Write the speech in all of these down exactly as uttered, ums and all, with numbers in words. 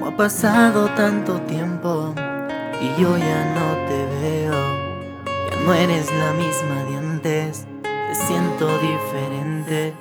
Ha pasado tanto tiempo y yo ya no te veo. Ya no eres la misma de antes, te siento diferente.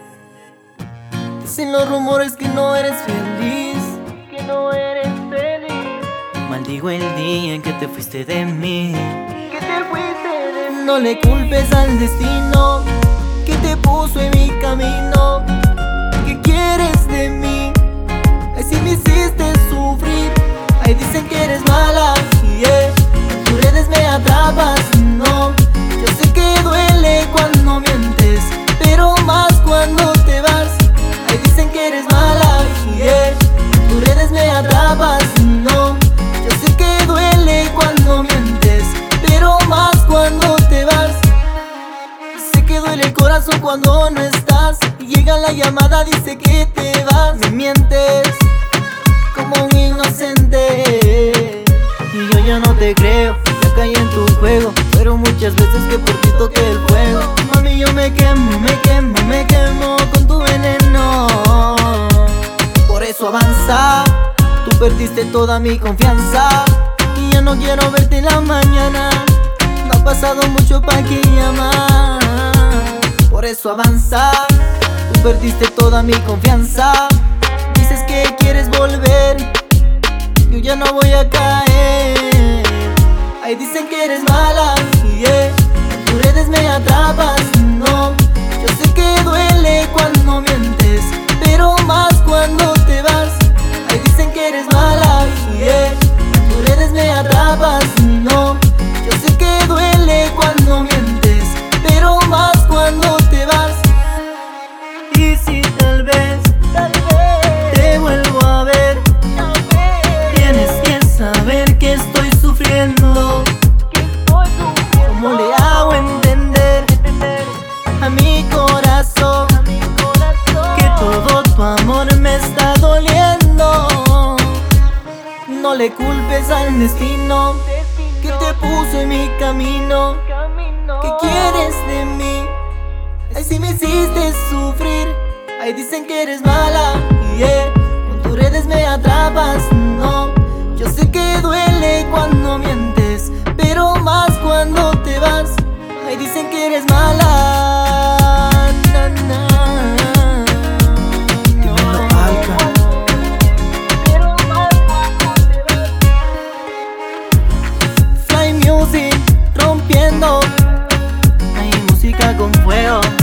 Dicen los rumores que no eres feliz, que no eres feliz, maldigo el día en que te fuiste de mí. que te fuiste de mí. No le culpes al destino que te puso en mi camino. ¿Qué quieres de mí? Ay, si me hiciste sufrir. Ay, dicen que eres mala, yeah. En tus redes me atrapas, no. Yo sé que duele cuando mientes, pero más cuando te vas. Ay, dicen que eres mala, yeah. En tus redes me atrapas, no. Yo sé que duele cuando mientes, pero más cuando te vas. Sé que duele el corazón cuando no estás. Y llega la llamada, dice que te vas. Me mientes como un inocente y yo ya no te creo, ya caí en tu juego. Pero muchas veces que por ti toqué el fuego. Mami, yo me quemo, me quemo, me quemo con tu veneno. Por eso avanza, tú perdiste toda mi confianza y ya no quiero verte en la mañana. No ha pasado mucho pa' que llamar. Por eso avanza, tú perdiste toda mi confianza. Dices que quieres volver, yo ya no voy a caer. Ay, dicen que eres mala, yeah. En tus redes me atrapas, no. Yo sé que duele cuando mientes, pero más cuando te vas. Ay, dicen que eres mala, yeah. En tus redes me atrapas, no. Yo sé que duele cuando mientes, pero más cuando te vas. Y si tal vez, Tal vez, te vuelvo a ver, tal vez, tienes que saber que estoy sufriendo. que estoy sufriendo. ¿Cómo le hago entender Entender a mi corazón a mi corazón que todo tu amor me está doliendo? No le culpes al destino que te puso en mi camino. camino. ¿Qué quieres de mí? Ay, si me hiciste sufrir. Ay, dicen que eres mala, yeah. Con tus redes me atrapas, no. Yo sé que duele cuando mientes, pero más cuando te vas. Ay, dicen que eres mala, na, na. Dímelo, Alca. Pero más cuando te vas. Fly Music, rompiendo. Hay música con fuego.